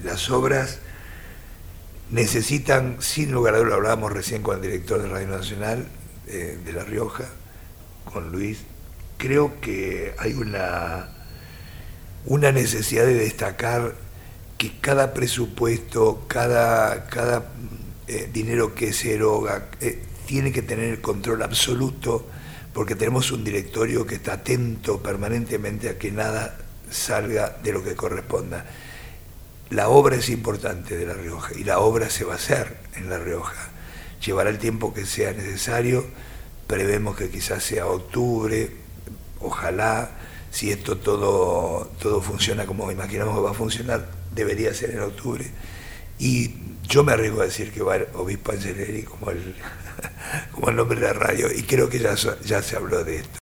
las obras necesitan, sin lugar a dudas, lo hablábamos recién con el director de Radio Nacional de La Rioja, con Luis, creo que hay una necesidad de destacar que cada presupuesto, cada dinero que se eroga, tiene que tener el control absoluto, porque tenemos un directorio que está atento permanentemente a que nada salga de lo que corresponda. La obra es importante de La Rioja y la obra se va a hacer en La Rioja. Llevará el tiempo que sea necesario, prevemos que quizás sea octubre, ojalá, si esto todo funciona como imaginamos que va a funcionar, debería ser en octubre. Y yo me arriesgo a decir que va el obispo Angeleri como el nombre de la radio, y creo que ya se habló de esto.